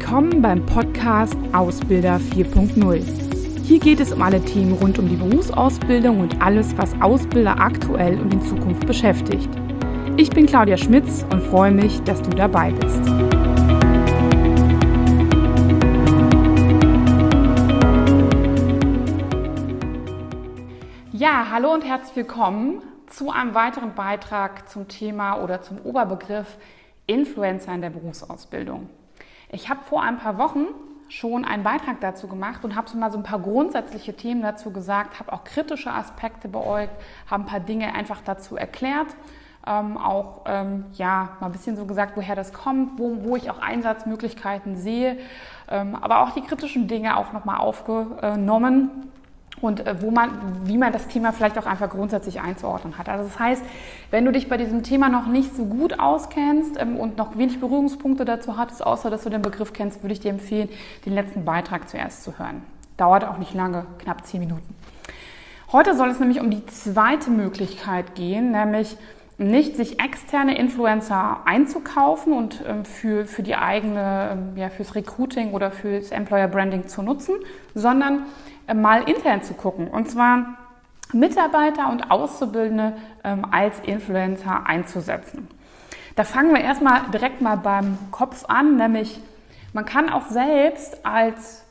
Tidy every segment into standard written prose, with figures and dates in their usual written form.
Willkommen beim Podcast Ausbilder 4.0. Hier geht es um alle Themen rund um die Berufsausbildung und alles, was Ausbilder aktuell und in Zukunft beschäftigt. Ich bin Claudia Schmitz und freue mich, dass du dabei bist. Ja, hallo und herzlich willkommen zu einem weiteren Beitrag zum Thema oder zum Oberbegriff Influencer in der Berufsausbildung. Ich habe vor ein paar Wochen schon einen Beitrag dazu gemacht und habe so mal so ein paar grundsätzliche Themen dazu gesagt, habe auch kritische Aspekte beäugt, habe ein paar Dinge einfach dazu erklärt, mal ein bisschen so gesagt, woher das kommt, wo ich auch Einsatzmöglichkeiten sehe, aber auch die kritischen Dinge auch nochmal aufgenommen. Und wie man das Thema vielleicht auch einfach grundsätzlich einzuordnen hat. Also das heißt, wenn du dich bei diesem Thema noch nicht so gut auskennst und noch wenig Berührungspunkte dazu hattest, außer dass du den Begriff kennst, würde ich dir empfehlen, den letzten Beitrag zuerst zu hören. Dauert auch nicht lange, knapp 10 Minuten. Heute soll es nämlich um die zweite Möglichkeit gehen, nämlich nicht sich externe Influencer einzukaufen und für die eigene, fürs Recruiting oder fürs Employer Branding zu nutzen, sondern mal intern zu gucken, und zwar Mitarbeiter und Auszubildende als Influencer einzusetzen. Da fangen wir erstmal direkt mal beim Kopf an, nämlich man kann auch selbst als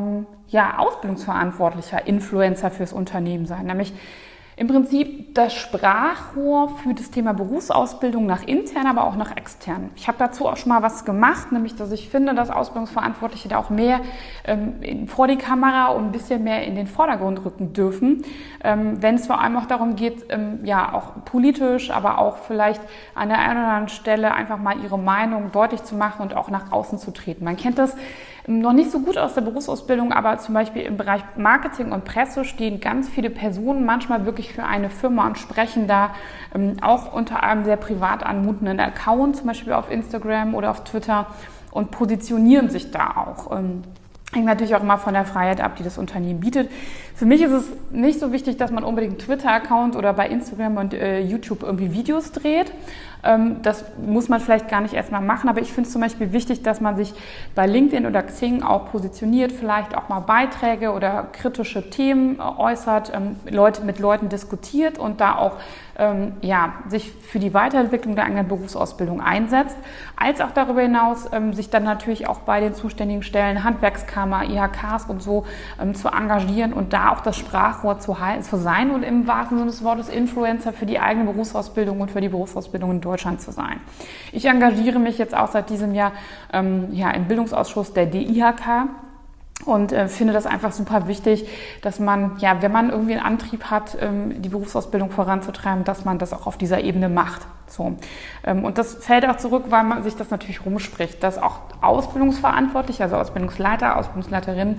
Ausbildungsverantwortlicher Influencer fürs Unternehmen sein, nämlich im Prinzip das Sprachrohr für das Thema Berufsausbildung nach intern, aber auch nach extern. Ich habe dazu auch schon mal was gemacht, nämlich dass ich finde, dass Ausbildungsverantwortliche da auch mehr vor die Kamera und ein bisschen mehr in den Vordergrund rücken dürfen, wenn es vor allem auch darum geht, auch politisch, aber auch vielleicht an der einen oder anderen Stelle einfach mal ihre Meinung deutlich zu machen und auch nach außen zu treten. Man kennt das noch nicht so gut aus der Berufsausbildung, aber zum Beispiel im Bereich Marketing und Presse stehen ganz viele Personen manchmal wirklich für eine Firma und sprechen da auch unter einem sehr privat anmutenden Account, zum Beispiel auf Instagram oder auf Twitter, und positionieren sich da auch. Hängt natürlich auch immer von der Freiheit ab, die das Unternehmen bietet. Für mich ist es nicht so wichtig, dass man unbedingt einen Twitter-Account oder bei Instagram und YouTube irgendwie Videos dreht. Das muss man vielleicht gar nicht erstmal machen, aber ich finde es zum Beispiel wichtig, dass man sich bei LinkedIn oder Xing auch positioniert, vielleicht auch mal Beiträge oder kritische Themen äußert, mit Leuten diskutiert und da auch sich für die Weiterentwicklung der eigenen Berufsausbildung einsetzt, als auch darüber hinaus sich dann natürlich auch bei den zuständigen Stellen, Handwerkskammer, IHKs und so zu engagieren und da auch das Sprachrohr zu sein und im wahrsten Sinne des Wortes Influencer für die eigene Berufsausbildung und für die Berufsausbildung in Deutschland zu sein. Ich engagiere mich jetzt auch seit diesem Jahr im Bildungsausschuss der DIHK. Und finde das einfach super wichtig, dass man, wenn man irgendwie einen Antrieb hat, die Berufsausbildung voranzutreiben, dass man das auch auf dieser Ebene macht. So. Und das fällt auch zurück, weil man sich das natürlich rumspricht, dass auch Ausbildungsverantwortliche, also Ausbildungsleiter, Ausbildungsleiterinnen,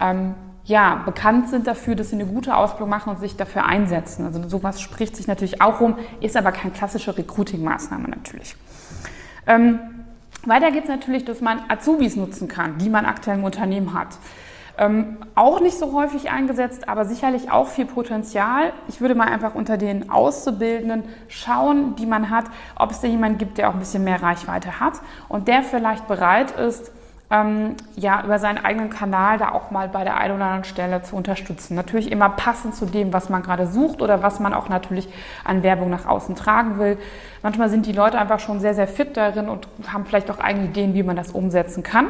bekannt sind dafür, dass sie eine gute Ausbildung machen und sich dafür einsetzen. Also sowas spricht sich natürlich auch rum, ist aber keine klassische Recruiting-Maßnahme natürlich. Weiter geht es natürlich, dass man Azubis nutzen kann, die man aktuell im Unternehmen hat. Auch nicht so häufig eingesetzt, aber sicherlich auch viel Potenzial. Ich würde mal einfach unter den Auszubildenden schauen, die man hat, ob es da jemanden gibt, der auch ein bisschen mehr Reichweite hat und der vielleicht bereit ist, über seinen eigenen Kanal da auch mal bei der einen oder anderen Stelle zu unterstützen. Natürlich immer passend zu dem, was man gerade sucht oder was man auch natürlich an Werbung nach außen tragen will. Manchmal sind die Leute einfach schon sehr, sehr fit darin und haben vielleicht auch eigene Ideen, wie man das umsetzen kann.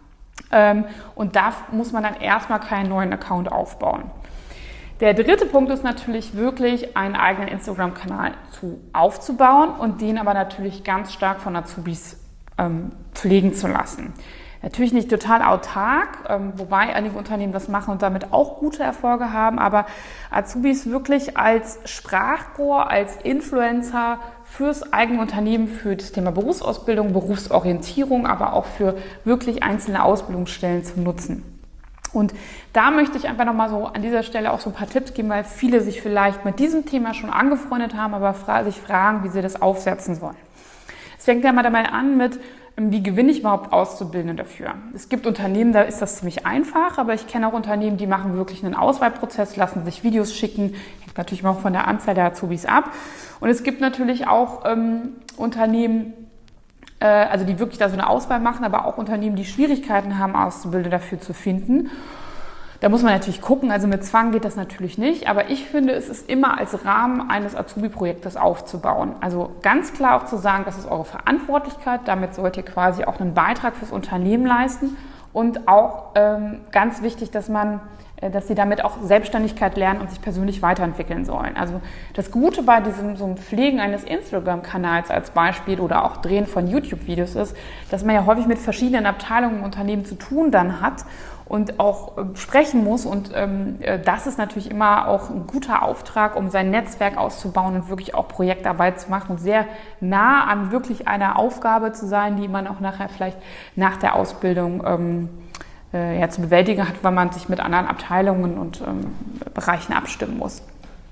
Und da muss man dann erstmal keinen neuen Account aufbauen. Der dritte Punkt ist natürlich wirklich, einen eigenen Instagram-Kanal aufzubauen und den aber natürlich ganz stark von Azubis pflegen zu lassen. Natürlich nicht total autark, wobei einige Unternehmen das machen und damit auch gute Erfolge haben, aber Azubis wirklich als Sprachrohr, als Influencer fürs eigene Unternehmen, für das Thema Berufsausbildung, Berufsorientierung, aber auch für wirklich einzelne Ausbildungsstellen zu nutzen. Und da möchte ich einfach nochmal so an dieser Stelle auch so ein paar Tipps geben, weil viele sich vielleicht mit diesem Thema schon angefreundet haben, aber sich fragen, wie sie das aufsetzen sollen. Es fängt ja mal dabei an mit, wie gewinne ich überhaupt Auszubildende dafür? Es gibt Unternehmen, da ist das ziemlich einfach, aber ich kenne auch Unternehmen, die machen wirklich einen Auswahlprozess, lassen sich Videos schicken, hängt natürlich auch von der Anzahl der Azubis ab. Und es gibt natürlich auch Unternehmen, also die wirklich da so eine Auswahl machen, aber auch Unternehmen, die Schwierigkeiten haben, Auszubildende dafür zu finden. Da muss man natürlich gucken, also mit Zwang geht das natürlich nicht, aber ich finde, es ist immer als Rahmen eines Azubi-Projektes aufzubauen. Also ganz klar auch zu sagen, das ist eure Verantwortlichkeit, damit sollt ihr quasi auch einen Beitrag fürs Unternehmen leisten und auch ganz wichtig, dass sie damit auch Selbstständigkeit lernen und sich persönlich weiterentwickeln sollen. Also das Gute bei diesem so einem Pflegen eines Instagram-Kanals als Beispiel oder auch Drehen von YouTube-Videos ist, dass man ja häufig mit verschiedenen Abteilungen im Unternehmen zu tun dann hat und auch sprechen muss. Und das ist natürlich immer auch ein guter Auftrag, um sein Netzwerk auszubauen und wirklich auch Projektarbeit zu machen und sehr nah an wirklich einer Aufgabe zu sein, die man auch nachher vielleicht nach der Ausbildung zu bewältigen hat, weil man sich mit anderen Abteilungen und Bereichen abstimmen muss.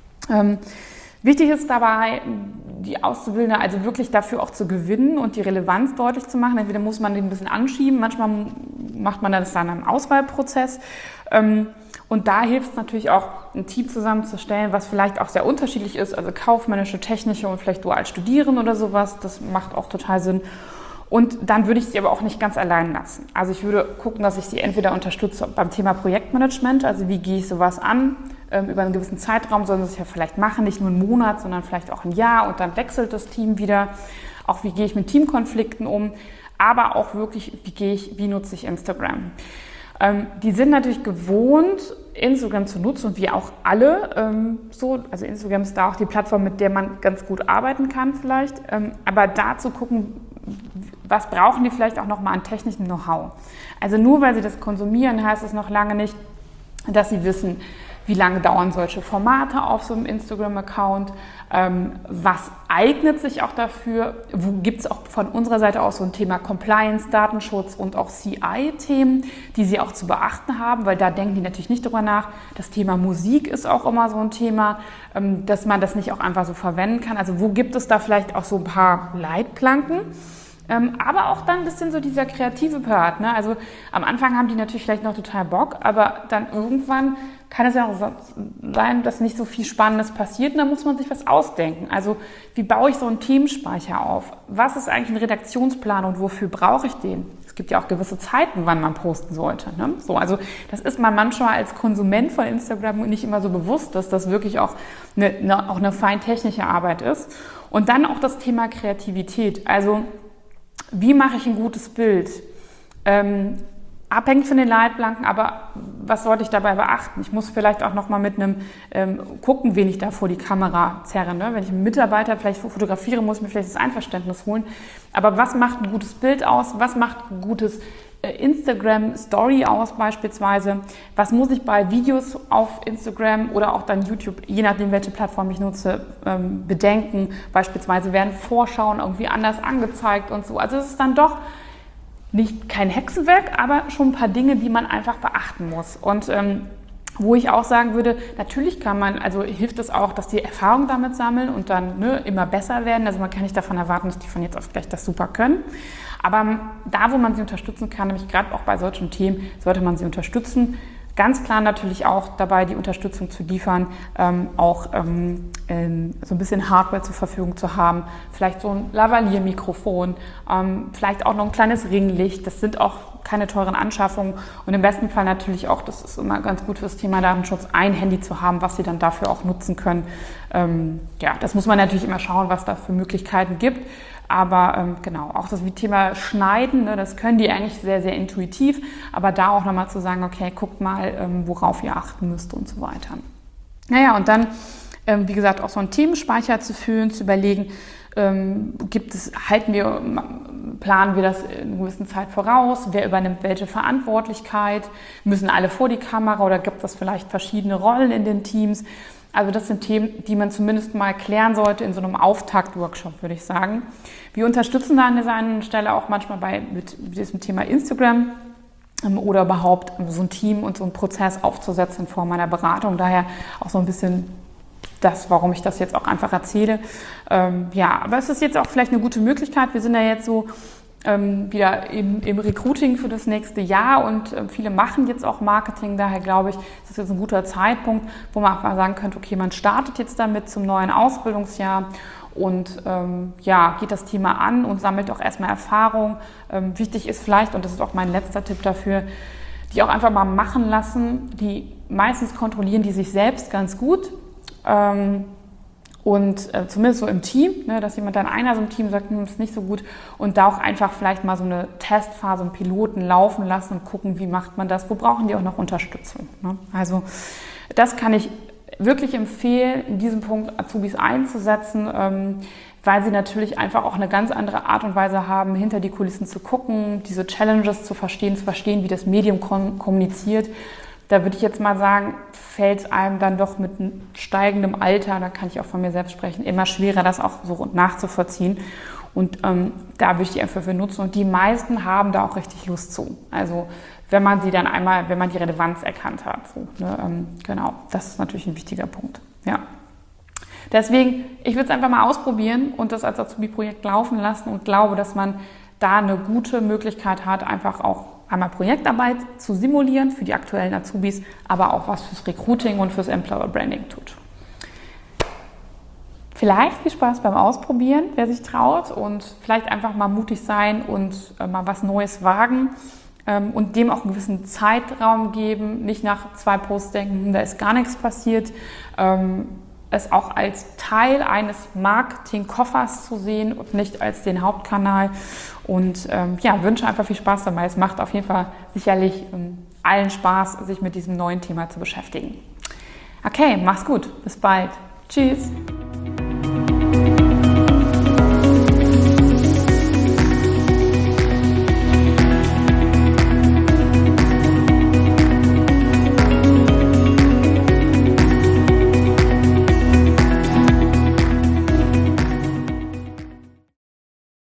Wichtig ist dabei, die Auszubildende also wirklich dafür auch zu gewinnen und die Relevanz deutlich zu machen. Entweder muss man den ein bisschen anschieben, manchmal macht man das dann im Auswahlprozess. Und da hilft es natürlich auch, ein Team zusammenzustellen, was vielleicht auch sehr unterschiedlich ist, also kaufmännische, technische und vielleicht dual studieren oder sowas. Das macht auch total Sinn. Und dann würde ich sie aber auch nicht ganz allein lassen. Also ich würde gucken, dass ich sie entweder unterstütze beim Thema Projektmanagement, also wie gehe ich sowas an, über einen gewissen Zeitraum sollen sie es ja vielleicht machen, nicht nur einen Monat, sondern vielleicht auch ein Jahr und dann wechselt das Team wieder. Auch wie gehe ich mit Teamkonflikten um, aber auch wirklich, wie nutze ich Instagram. Die sind natürlich gewohnt, Instagram zu nutzen und wir auch alle also Instagram ist da auch die Plattform, mit der man ganz gut arbeiten kann vielleicht, aber da zu gucken, was brauchen die vielleicht auch nochmal an technischem Know-how. Also nur weil sie das konsumieren, heißt es noch lange nicht, dass sie wissen, wie lange dauern solche Formate auf so einem Instagram-Account, was eignet sich auch dafür, wo gibt es auch von unserer Seite aus so ein Thema Compliance, Datenschutz und auch CI-Themen, die sie auch zu beachten haben, weil da denken die natürlich nicht drüber nach. Das Thema Musik ist auch immer so ein Thema, dass man das nicht auch einfach so verwenden kann. Also wo gibt es da vielleicht auch so ein paar Leitplanken? Aber auch dann ein bisschen so dieser kreative Part. Ne? Also am Anfang haben die natürlich vielleicht noch total Bock, aber dann irgendwann kann es ja auch sein, dass nicht so viel Spannendes passiert und dann muss man sich was ausdenken. Also wie baue ich so einen Themenspeicher auf? Was ist eigentlich ein Redaktionsplan und wofür brauche ich den? Es gibt ja auch gewisse Zeiten, wann man posten sollte. Ne? So, also das ist man manchmal als Konsument von Instagram nicht immer so bewusst, dass das wirklich auch eine fein technische Arbeit ist. Und dann auch das Thema Kreativität. Also wie mache ich ein gutes Bild? Abhängig von den Leitplanken, aber was sollte ich dabei beachten? Ich muss vielleicht auch nochmal mit einem gucken, wen ich da vor die Kamera zerre. Ne? Wenn ich einen Mitarbeiter vielleicht fotografiere, muss ich mir vielleicht das Einverständnis holen. Aber was macht ein gutes Bild aus? Was macht ein gutes Instagram-Story aus beispielsweise? Was muss ich bei Videos auf Instagram oder auch dann YouTube, je nachdem, welche Plattform ich nutze, bedenken? Beispielsweise werden Vorschauen irgendwie anders angezeigt und so. Also es ist dann doch kein Hexenwerk, aber schon ein paar Dinge, die man einfach beachten muss. Und wo ich auch sagen würde, natürlich hilft es auch, dass die Erfahrung damit sammeln und dann immer besser werden. Also man kann nicht davon erwarten, dass die von jetzt auf gleich das super können. Aber da, wo man sie unterstützen kann, nämlich gerade auch bei solchen Themen, sollte man sie unterstützen. Ganz klar natürlich auch dabei, die Unterstützung zu liefern, auch so ein bisschen Hardware zur Verfügung zu haben, vielleicht so ein Lavalier-Mikrofon, vielleicht auch noch ein kleines Ringlicht. Das sind auch keine teuren Anschaffungen und im besten Fall natürlich auch, das ist immer ganz gut fürs Thema Datenschutz, ein Handy zu haben, was sie dann dafür auch nutzen können. Das muss man natürlich immer schauen, was da für Möglichkeiten gibt. Aber genau, auch das Thema Schneiden, das können die eigentlich sehr, sehr intuitiv. Aber da auch nochmal zu sagen, okay, guckt mal, worauf ihr achten müsst und so weiter. Naja, und dann, wie gesagt, auch so einen Themenspeicher zu füllen, zu überlegen, planen wir das in einer gewissen Zeit voraus? Wer übernimmt welche Verantwortlichkeit? Müssen alle vor die Kamera oder gibt es vielleicht verschiedene Rollen in den Teams? Also das sind Themen, die man zumindest mal klären sollte in so einem Auftakt-Workshop, würde ich sagen. Wir unterstützen da an der einen Stelle auch manchmal mit diesem Thema Instagram oder überhaupt so ein Team und so einen Prozess aufzusetzen in Form einer Beratung. Daher auch so ein bisschen das, warum ich das jetzt auch einfach erzähle. Aber es ist jetzt auch vielleicht eine gute Möglichkeit. Wir sind ja jetzt so wieder im Recruiting für das nächste Jahr und viele machen jetzt auch Marketing. Daher glaube ich, das ist jetzt ein guter Zeitpunkt, wo man auch mal sagen könnte, okay, man startet jetzt damit zum neuen Ausbildungsjahr und geht das Thema an und sammelt auch erstmal Erfahrung. Wichtig ist vielleicht, und das ist auch mein letzter Tipp dafür, die auch einfach mal machen lassen. Die meistens kontrollieren die sich selbst ganz gut. Zumindest so im Team, ne, dass jemand dann einer so im Team sagt, das ist nicht so gut, und da auch einfach vielleicht mal so eine Testphase, einen Piloten laufen lassen und gucken, wie macht man das, wo brauchen die auch noch Unterstützung. Ne? Also das kann ich wirklich empfehlen, in diesem Punkt Azubis einzusetzen, weil sie natürlich einfach auch eine ganz andere Art und Weise haben, hinter die Kulissen zu gucken, diese Challenges zu verstehen, wie das Medium kommuniziert. Da würde ich jetzt mal sagen, fällt es einem dann doch mit steigendem Alter, da kann ich auch von mir selbst sprechen, immer schwerer, das auch so nachzuvollziehen. Und da würde ich die einfach für nutzen. Und die meisten haben da auch richtig Lust zu. Also wenn man die Relevanz erkannt hat. So, ne? Genau, das ist natürlich ein wichtiger Punkt. Ja. Deswegen, ich würde es einfach mal ausprobieren und das als Azubi-Projekt laufen lassen und glaube, dass man da eine gute Möglichkeit hat, einfach auch einmal Projektarbeit zu simulieren für die aktuellen Azubis, aber auch was fürs Recruiting und fürs Employer Branding tut. Vielleicht viel Spaß beim Ausprobieren, wer sich traut, und vielleicht einfach mal mutig sein und mal was Neues wagen und dem auch einen gewissen Zeitraum geben, nicht nach 2 Posts denken, da ist gar nichts passiert. Es auch als Teil eines Marketing-Koffers zu sehen und nicht als den Hauptkanal. Und wünsche einfach viel Spaß dabei. Es macht auf jeden Fall sicherlich allen Spaß, sich mit diesem neuen Thema zu beschäftigen. Okay, mach's gut. Bis bald. Tschüss.